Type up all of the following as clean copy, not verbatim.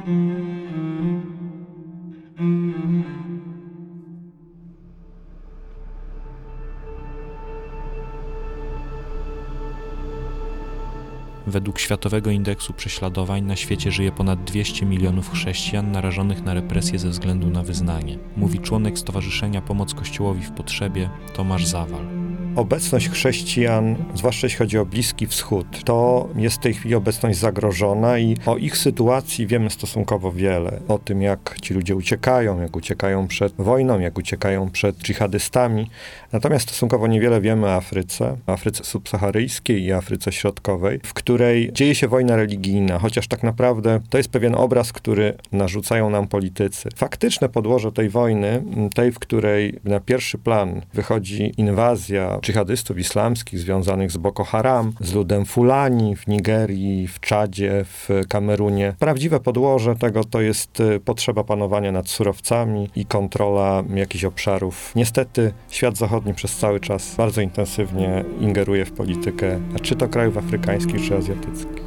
Według Światowego Indeksu Prześladowań na świecie żyje ponad 200 milionów chrześcijan narażonych na represje ze względu na wyznanie, mówi członek Stowarzyszenia Pomoc Kościołowi w Potrzebie Tomasz Zawal. Obecność chrześcijan, zwłaszcza jeśli chodzi o Bliski Wschód, to jest w tej chwili obecność zagrożona i o ich sytuacji wiemy stosunkowo wiele. O tym, jak ci ludzie jak uciekają przed wojną, jak uciekają przed dżihadystami. Natomiast stosunkowo niewiele wiemy o Afryce subsaharyjskiej i Afryce Środkowej, w której dzieje się wojna religijna, chociaż tak naprawdę to jest pewien obraz, który narzucają nam politycy. Faktyczne podłoże tej wojny, tej, w której na pierwszy plan wychodzi inwazja dżihadystów islamskich związanych z Boko Haram, z ludem Fulani w Nigerii, w Czadzie, w Kamerunie. Prawdziwe podłoże tego to jest potrzeba panowania nad surowcami i kontrola jakichś obszarów. Niestety świat zachodni przez cały czas bardzo intensywnie ingeruje w politykę, czy to krajów afrykańskich, czy azjatyckich.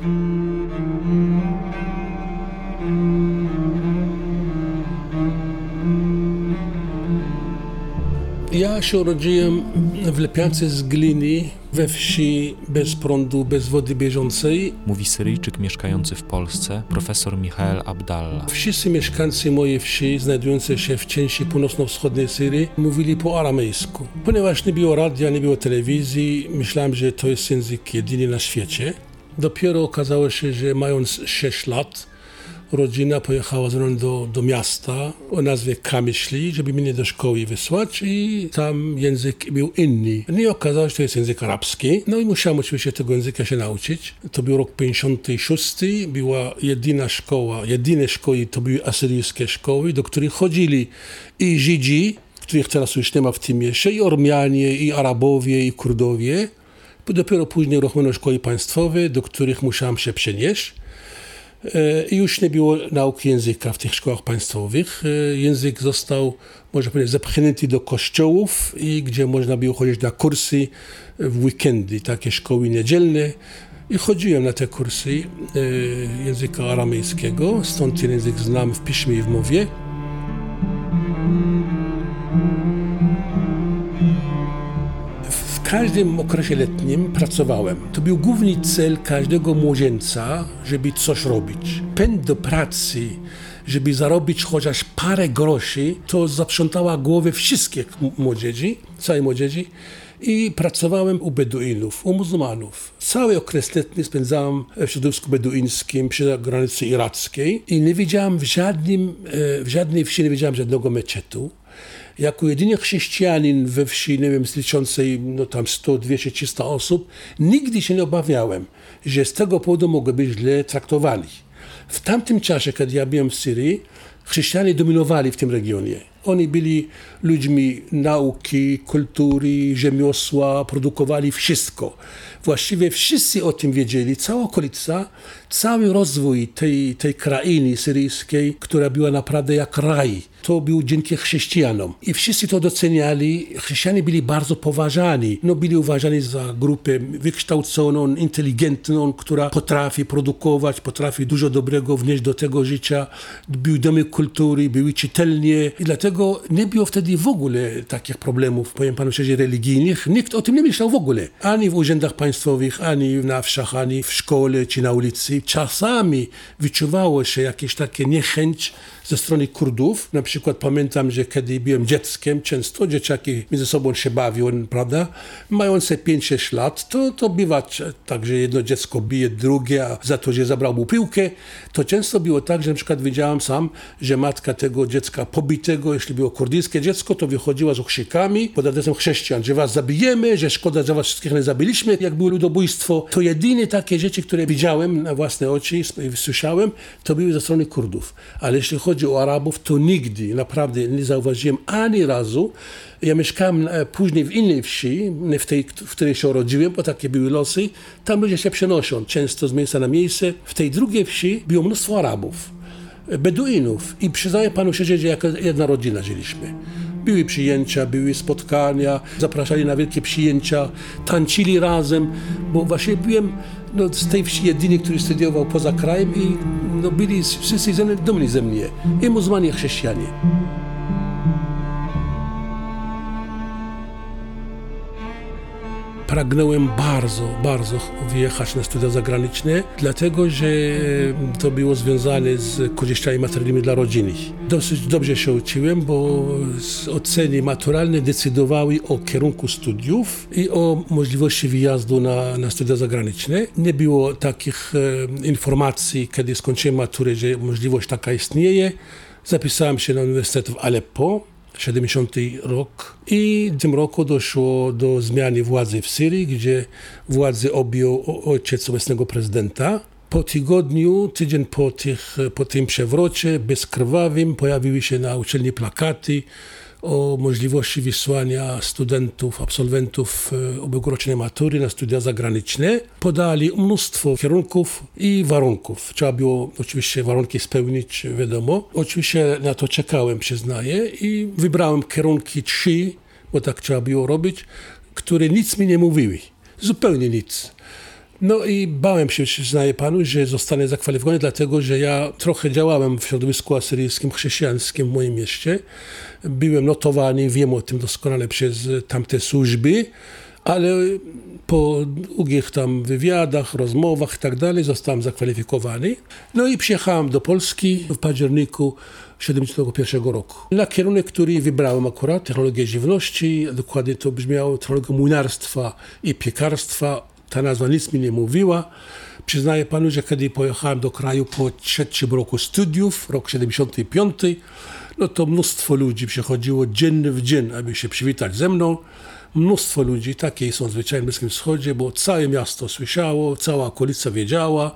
Ja się urodziłem w Lepiance z Gliny, we wsi bez prądu, bez wody bieżącej. Mówi Syryjczyk mieszkający w Polsce, profesor Michael Abdallah. Wszyscy mieszkańcy mojej wsi, znajdującej się w części północno-wschodniej Syrii, mówili po aramejsku. Ponieważ nie było radia, nie było telewizji, myślałem, że to jest język jedyny na świecie. Dopiero okazało się, że mając 6 lat, rodzina pojechała ze mną do miasta o nazwie Kamyśli, żeby mnie do szkoły wysłać i tam język był inny. No i okazało się, że to jest język arabski. No i musiałem oczywiście tego języka się nauczyć. To był rok 56, była jedyne szkoły to były asyryjskie szkoły, do których chodzili i Żydzi, których teraz już nie ma w tym mieście, i Ormianie, i Arabowie, i Kurdowie. Dopiero później uruchomiono szkoły państwowe, do których musiałem się przenieść. I już nie było nauki języka w tych szkołach państwowych. Język został, można powiedzieć, zepchnięty do kościołów i gdzie można było chodzić na kursy w weekendy, takie szkoły niedzielne. I chodziłem na te kursy języka aramejskiego, stąd ten język znam w piśmie i w mowie. W każdym okresie letnim pracowałem. To był główny cel każdego młodzieńca, żeby coś robić. Pęd do pracy, żeby zarobić chociaż parę groszy, to zaprzątała głowę wszystkich młodzieży, całej młodzieży. I pracowałem u Beduinów, u muzułmanów. Cały okres letni spędzałem w środowisku beduińskim przy granicy irackiej i nie widziałem w żadnej wsi nie widziałem żadnego meczetu. Jako jedyny chrześcijanin we wsi, nie wiem, liczącej tam 100, 200, 300 osób, nigdy się nie obawiałem, że z tego powodu mogę być źle traktowani. W tamtym czasie, kiedy ja byłem w Syrii, chrześcijanie dominowali w tym regionie. Oni byli ludźmi nauki, kultury, rzemiosła, produkowali wszystko. Właściwie wszyscy o tym wiedzieli, cała okolica, cały rozwój tej krainy syryjskiej, która była naprawdę jak raj. To był dzięki chrześcijanom. I wszyscy to doceniali. Chrześcijanie byli bardzo poważani. Byli uważani za grupę wykształconą, inteligentną, która potrafi produkować, potrafi dużo dobrego wnieść do tego życia. Były domy kultury, były czytelnie. I dlatego nie było wtedy w ogóle takich problemów, powiem panu szczerze, religijnych. Nikt o tym nie myślał w ogóle. Ani w urzędach państwowych, ani na wsiach, ani w szkole, czy na ulicy. Czasami wyczuwało się jakieś takie niechęć ze strony Kurdów. Na przykład pamiętam, że kiedy byłem dzieckiem, często dzieciaki między sobą się bawią, prawda? Mające 5-6 lat, to bywa tak, że jedno dziecko bije drugie, a za to, że zabrał mu piłkę. To często było tak, że na przykład widziałem sam, że matka tego dziecka pobitego, jeśli było kurdyjskie dziecko, to wychodziła z okrzykami pod adresem chrześcijan, że was zabijemy, że szkoda, że was wszystkich nie zabiliśmy, jak było ludobójstwo. To jedyne takie rzeczy, które widziałem na własne oczy, słyszałem, to były ze strony Kurdów. Ale jeśli chodzi o Arabów, to nigdy, naprawdę nie zauważyłem ani razu. Ja mieszkałem później w innej wsi, nie w tej, w której się urodziłem, bo takie były losy. Tam ludzie się przenoszą, często z miejsca na miejsce. W tej drugiej wsi było mnóstwo Arabów, Beduinów i przyznaję panu szczerze, że jako jedna rodzina żyliśmy. Były przyjęcia, były spotkania, zapraszali na wielkie przyjęcia, tańczyli razem, bo właśnie byłem z tej wsi jedyny, który studiował poza krajem i byli wszyscy dumni ze mnie, i muzułmanie, i chrześcijanie. Pragnąłem bardzo wyjechać na studia zagraniczne, dlatego że to było związane z korzyściami materialnymi dla rodziny. Dosyć dobrze się uczyłem, bo oceny maturalne decydowały o kierunku studiów i o możliwości wyjazdu na studia zagraniczne. Nie było takich informacji, kiedy skończyłem maturę, że możliwość taka istnieje. Zapisałem się na Uniwersytet w Aleppo. 70 rok i w tym roku doszło do zmiany władzy w Syrii, gdzie władzę objął ojciec obecnego prezydenta. Po tygodniu, tydzień po tym przewrocie bezkrwawym pojawiły się na uczelni plakaty o możliwości wysłania studentów, absolwentów ubiegłorocznej matury na studia zagraniczne. Podali mnóstwo kierunków i warunków. Trzeba było oczywiście warunki spełnić, wiadomo. Oczywiście na to czekałem, przyznaję, i wybrałem kierunki 3, bo tak trzeba było robić, które nic mi nie mówiły. Zupełnie nic. No i bałem się, przyznaję panu, że zostanę zakwalifikowany, dlatego że ja trochę działałem w środowisku asyryjskim, chrześcijańskim w moim mieście. Byłem notowany, wiem o tym doskonale przez tamte służby, ale po długich tam wywiadach, rozmowach i tak dalej zostałem zakwalifikowany. No i przyjechałem do Polski w październiku 1971 roku. Na kierunek, który wybrałem akurat, technologię żywności, dokładnie to brzmiało technologia młynarstwa i piekarstwa. Ta nazwa nic mi nie mówiła. Przyznaję panu, że kiedy pojechałem do kraju po 3. roku studiów, rok 75, to mnóstwo ludzi przychodziło dzień w dzień, aby się przywitać ze mną. Mnóstwo ludzi, takie są zwyczaje na Bliskim Wschodzie, bo całe miasto słyszało, cała okolica wiedziała,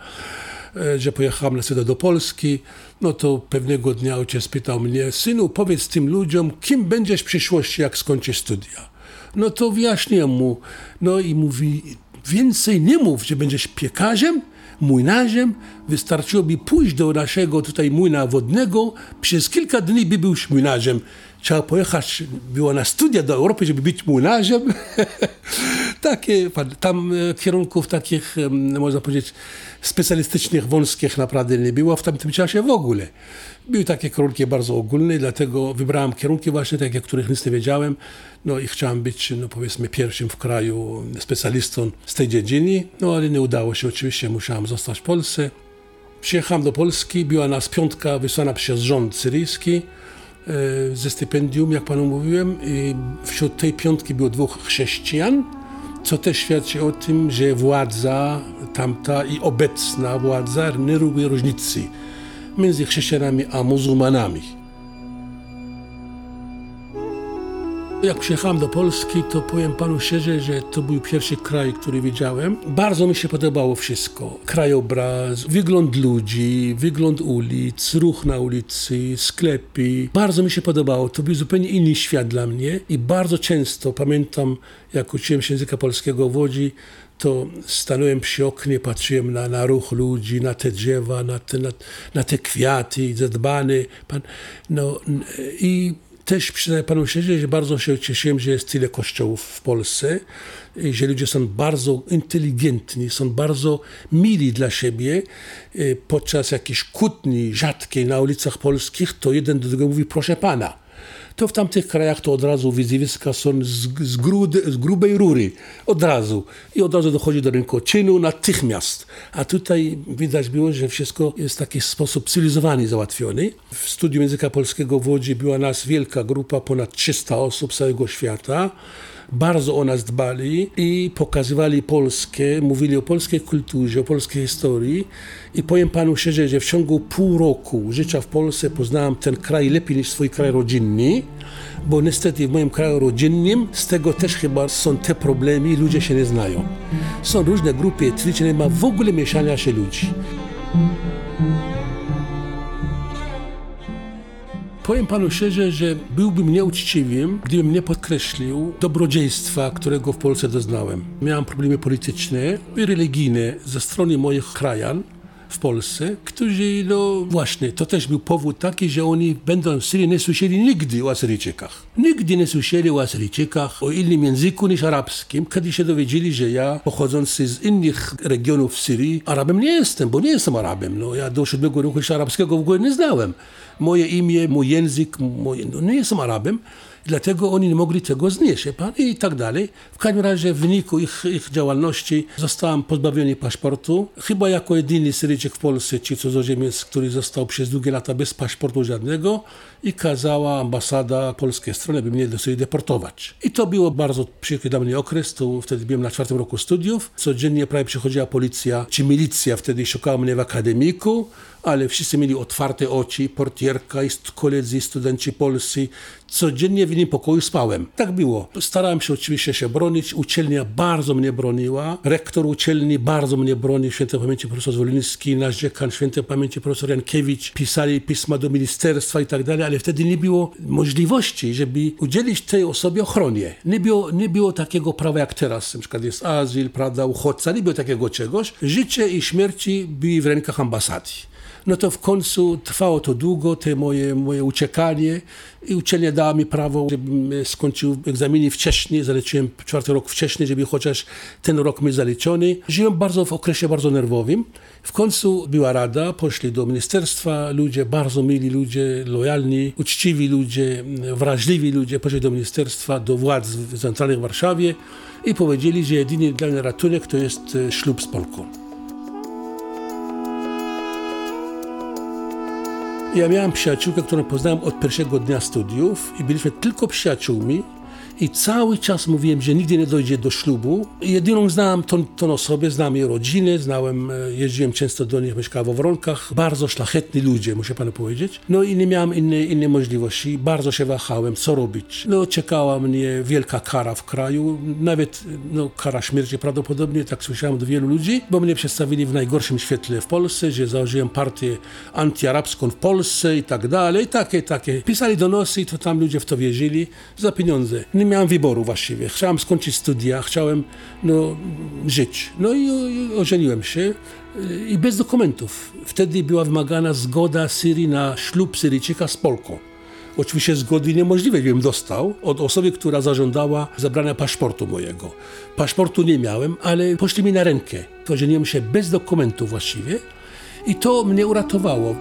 że pojechałem na studia do Polski. To pewnego dnia ojciec pytał mnie: synu, powiedz tym ludziom, kim będziesz w przyszłości, jak skończysz studia. To wyjaśniłem mu. I mówi: więcej nie mów, że będziesz piekarzem, młynarzem. Wystarczyłoby pójść do naszego tutaj młyna wodnego, przez kilka dni by był już młynarzem. Trzeba pojechać było na studia do Europy, żeby być młynarzem. Takie tam kierunków takich, można powiedzieć, specjalistycznych, wąskich naprawdę nie było w tamtym czasie w ogóle. Były takie kierunki bardzo ogólne, dlatego wybrałem kierunki właśnie takie, o których nic nie wiedziałem. I chciałem być, powiedzmy, pierwszym w kraju specjalistą z tej dziedziny, ale nie udało się oczywiście, musiałem zostać w Polsce. Przyjechałem do Polski, była nas 5 wysłana przez rząd syryjski ze stypendium, jak panu mówiłem, i wśród tej 5 było 2 chrześcijan, co też świadczy o tym, że władza tamta i obecna władza nie robi różnicy między chrześcijanami a muzułmanami. Jak przyjechałem do Polski, to powiem panu szczerze, że to był pierwszy kraj, który widziałem. Bardzo mi się podobało wszystko. Krajobraz, wygląd ludzi, wygląd ulic, ruch na ulicy, sklepy. Bardzo mi się podobało. To był zupełnie inny świat dla mnie i bardzo często, pamiętam, jak uczyłem się języka polskiego w Łodzi, to stanąłem przy oknie, patrzyłem na ruch ludzi, na te drzewa, na te kwiaty zadbane. I też przyznaję panu szczerze, że bardzo się cieszyłem, że jest tyle kościołów w Polsce, że ludzie są bardzo inteligentni, są bardzo mili dla siebie. Podczas jakiejś kłótni rzadkiej na ulicach polskich, to jeden do drugiego mówi: proszę pana. To w tamtych krajach to od razu wyzwiska są z grubej rury. Od razu. I od razu dochodzi do rękoczynu natychmiast. A tutaj widać było, że wszystko jest w taki sposób cywilizowany załatwiony. W studium języka polskiego w Łodzi była nas wielka grupa, ponad 300 osób z całego świata. Bardzo o nas dbali i pokazywali Polskę, mówili o polskiej kulturze, o polskiej historii. I powiem panu szczerze, że w ciągu pół roku życia w Polsce poznałem ten kraj lepiej niż swój kraj rodzinny, bo niestety w moim kraju rodzinnym z tego też chyba są te problemy, ludzie się nie znają. Są różne grupy etniczne, nie ma w ogóle mieszania się ludzi. Powiem panu szczerze, że byłbym nieuczciwym, gdybym nie podkreślił dobrodziejstwa, którego w Polsce doznałem. Miałem problemy polityczne i religijne ze strony moich krajan, w Polsce, którzy, no właśnie, to też był powód taki, że oni będąc w Syrii nie słyszeli nigdy o Asyryjczykach. Nigdy nie słyszeli o Asyryjczykach, o innym języku niż arabskim, kiedy się dowiedzieli, że ja, pochodzący z innych regionów w Syrii, Arabem nie jestem, bo nie jestem Arabem. No, ja do 7 roku jeszcze arabskiego w ogóle nie znałem. Moje imię, mój język, nie jestem Arabem. Dlatego oni nie mogli tego znieść i tak dalej. W każdym razie w wyniku ich działalności zostałem pozbawiony paszportu. Chyba jako jedyny Syryjczyk w Polsce, czy cudzoziemiec, który został przez długie lata bez paszportu żadnego i kazała ambasada polskiej strony, by mnie do Syrii deportować. I to było bardzo przykry dla mnie okres. To wtedy byłem na 4. roku studiów. Codziennie prawie przychodziła policja, czy milicja wtedy szukała mnie w akademiku, ale wszyscy mieli otwarte oczy, portierka, i koledzy, studenci polscy. Codziennie w innym pokoju spałem. Tak było. Starałem się oczywiście się bronić. Uczelnia bardzo mnie broniła. Rektor uczelni bardzo mnie bronił. Świętej pamięci profesor Zwoliński, nasz dziekan, świętej pamięci profesor Jankiewicz. Pisali pisma do ministerstwa i tak dalej, ale wtedy nie było możliwości, żeby udzielić tej osobie ochronie. Nie było takiego prawa jak teraz. Na przykład jest azyl, prawda, uchodźca. Nie było takiego czegoś. Życie i śmierci były w rękach ambasady. No to w końcu trwało to długo, te moje uciekanie i uczelnia dała mi prawo, żebym skończył egzaminy wcześniej, zaliczyłem 4. rok wcześniej, żeby chociaż ten rok mi zaliczony. Żyłem w okresie bardzo nerwowym. W końcu była rada, poszli do ministerstwa ludzie, bardzo mili ludzie, lojalni, uczciwi ludzie, wrażliwi ludzie, poszli do ministerstwa, do władz centralnych w Warszawie i powiedzieli, że jedyny dla mnie ratunek to jest ślub z Polką. Ja miałem przyjaciółkę, którą poznałem od pierwszego dnia studiów i byliśmy tylko przyjaciółmi i cały czas mówiłem, że nigdy nie dojdzie do ślubu. Jedyną znałem tą osobę, znałem jej rodzinę, jeździłem często do nich, mieszkałem w Wronkach. Bardzo szlachetni ludzie, muszę panu powiedzieć. No i nie miałem innej możliwości. Bardzo się wahałem, co robić. No czekała mnie wielka kara w kraju, nawet kara śmierci prawdopodobnie, tak słyszałem od wielu ludzi, bo mnie przedstawili w najgorszym świetle w Polsce, że założyłem partię antyarabską w Polsce i tak dalej, takie. Pisali donosy i to tam ludzie w to wierzyli za pieniądze. Nie miałem wyboru właściwie. Chciałem skończyć studia, chciałem żyć. No i ożeniłem się i bez dokumentów. Wtedy była wymagana zgoda Syrii na ślub Syryjczyka z Polką. Oczywiście zgody niemożliwej bym dostał od osoby, która zażądała zabrania paszportu mojego. Paszportu nie miałem, ale poszli mi na rękę. Ożeniłem się bez dokumentów właściwie i to mnie uratowało.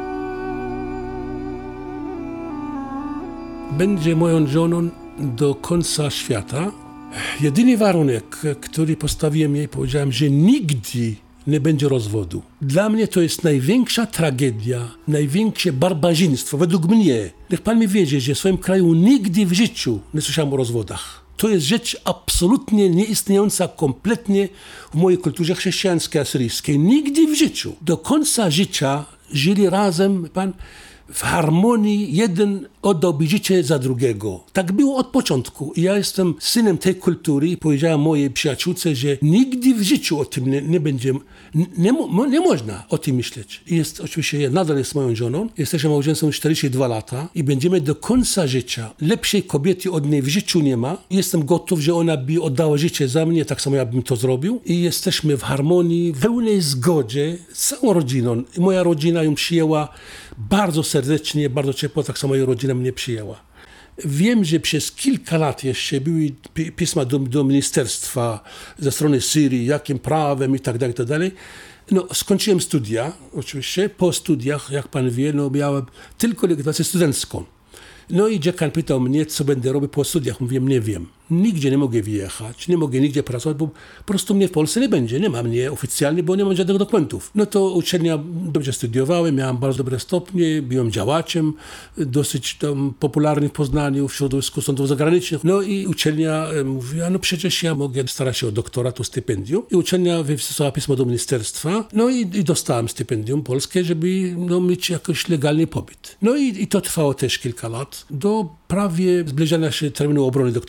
Będzie moją żoną do końca świata. Jedyny warunek, który postawiłem jej, powiedziałem, że nigdy nie będzie rozwodu. Dla mnie to jest największa tragedia, największe barbarzyństwo, według mnie. Niech pan mi wiedzie, że w swoim kraju nigdy w życiu nie słyszałem o rozwodach. To jest rzecz absolutnie nieistniejąca kompletnie w mojej kulturze chrześcijańskiej, asyryjskiej. Nigdy w życiu. Do końca życia żyli razem, w harmonii, jeden oddałby życie za drugiego. Tak było od początku. Ja jestem synem tej kultury i powiedziałem mojej przyjaciółce, że nigdy w życiu o tym nie będzie, nie można o tym myśleć. Oczywiście nadal jest moją żoną, jesteśmy małżeństwem 42 lata i będziemy do końca życia. Lepszej kobiety od niej w życiu nie ma. Jestem gotów, że ona by oddała życie za mnie, tak samo ja bym to zrobił. I jesteśmy w harmonii, w pełnej zgodzie z całą rodziną. I moja rodzina ją przyjęła bardzo serdecznie, bardzo ciepło, tak samo jej rodzina mnie przyjęła. Wiem, że przez kilka lat jeszcze były pisma do ministerstwa ze strony Syrii, jakim prawem i tak dalej. Skończyłem studia, oczywiście. Po studiach, jak pan wie, miałem tylko legitymację studencką. I dziekan pytał mnie, co będę robił po studiach. Mówiłem, nie wiem. Nigdzie nie mogę wyjechać, nie mogę nigdzie pracować, bo po prostu mnie w Polsce nie będzie. Nie ma mnie oficjalnie, bo nie mam żadnych dokumentów. To uczelnia, dobrze studiowałem, miałem bardzo dobre stopnie, byłem działaczem, dosyć popularny w Poznaniu, w środowisku sądów zagranicznych. I uczelnia mówiła, przecież ja mogę starać się o doktorat, o stypendium. I uczelnia wysłała pismo do ministerstwa, i dostałem stypendium polskie, żeby mieć jakiś legalny pobyt. I to trwało też kilka lat, do prawie zbliżania się terminu obrony doktoratu.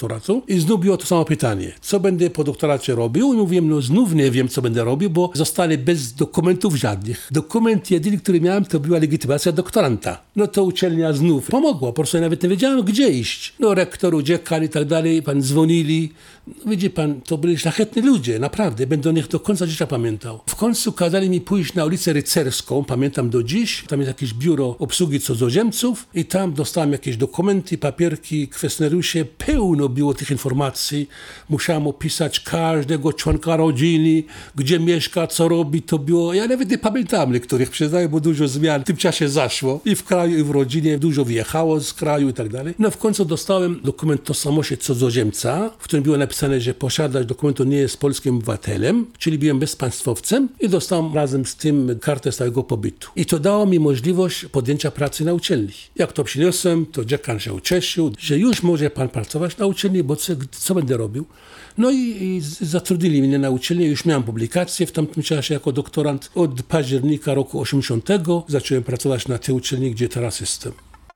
i znów było to samo pytanie. Co będę po doktoracie robił? I mówiłem, no znów nie wiem, co będę robił, bo zostali bez dokumentów żadnych. Dokument jedyny, który miałem, to była legitymacja doktoranta. No to uczelnia znów pomogła, po prostu ja nawet nie wiedziałem, gdzie iść. No rektor, dziekan i tak dalej, pan dzwonili. No, widzi pan, to byli szlachetni ludzie, naprawdę, będę o nich do końca życia pamiętał. W końcu kazali mi pójść na ulicę Rycerską, pamiętam do dziś, tam jest jakieś biuro obsługi cudzoziemców i tam dostałem jakieś dokumenty, papierki, kwestionariusze, pełno było tych informacji. Musiałem opisać każdego członka rodziny, gdzie mieszka, co robi, to było, ja nawet nie pamiętam niektórych, przyznaję, bo dużo zmian w tym czasie zaszło i w kraju, i w rodzinie, dużo wyjechało z kraju i tak dalej. No w końcu dostałem dokument tożsamości cudzoziemca, w którym było napisane, że posiadacz dokumentu nie jest polskim obywatelem, czyli byłem bezpaństwowcem i dostałem razem z tym kartę stałego pobytu. I to dało mi możliwość podjęcia pracy na uczelni. Jak to przyniosłem, to dziekan się ucieszył, że już może pan pracować na uczelni, bo co będę robił? No i zatrudnili mnie na uczelni, już miałem publikację w tamtym czasie jako doktorant. Od października roku 80 zacząłem pracować na tej uczelni, gdzie teraz jestem.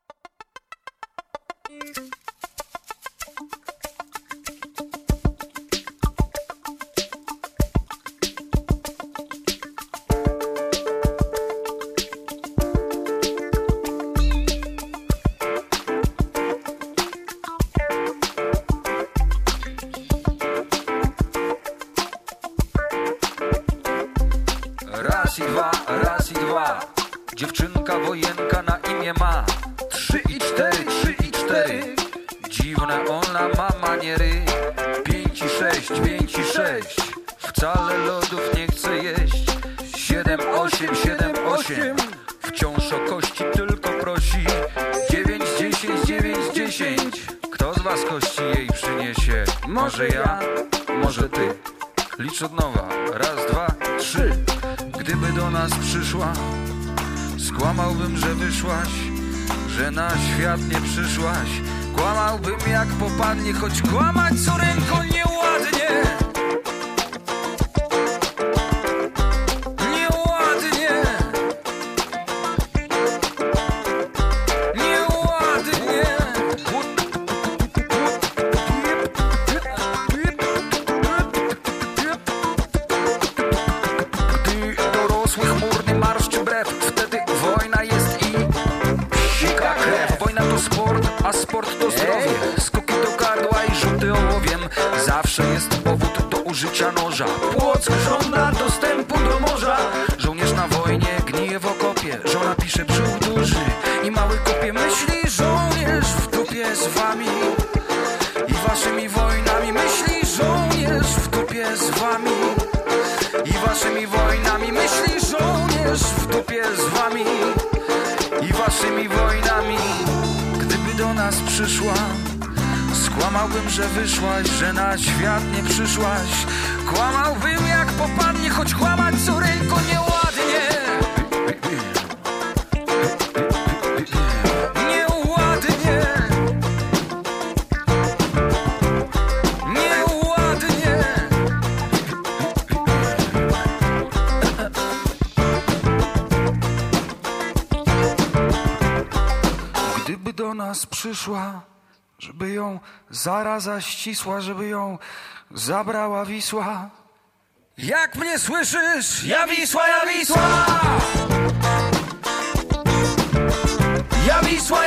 Raz i dwa, dziewczynka wojenka na imię ma 3 i 4, 3 i 4. Dziwne ona ma maniery 5 i 6, 5 i 6. Wcale lodów nie chce jeść 7, 8, 7, 8. Wciąż o kości tylko prosi 9, 10, 9, 10. Kto z was kości jej przyniesie? Może ja, może ty. Licz od nowa, 1, 2, 3. Gdyby do nas przyszła, skłamałbym, że wyszłaś, że na świat nie przyszłaś. Kłamałbym jak popadnie, choć kłamać córeńko nieładnie. Nieładnie. Nieładnie. Chmurny marsz czy brew, wtedy wojna jest i sika krew. Wojna to sport, a sport to zdrowie. Skoki do gardła i rzuty ołowiem. Zawsze jest powód do użycia noża. Płock żąda dostępu do morza. Żołnierz na wojnie gnije w okopie. Żona pisze brzuch duży i mały kopie. Myśli żołnierz w dupie z wami i waszymi wojnami. Myśli żołnierz w dupie z wami i waszymi wojnami. Myśli żołnierz w dupie z wami i waszymi wojnami. Gdyby do nas przyszła, skłamałbym, że wyszłaś, że na świat nie przyszłaś. Kłamałbym jak popadnie, choć kłamać córeńko nieładnie. Nieładnie. Nieładnie. Gdyby do nas przyszła, żeby ją zaraza ścisła, żeby ją zabrała Wisła. Jak mnie słyszysz? Ja Wisła, ja Wisła! Ja Wisła,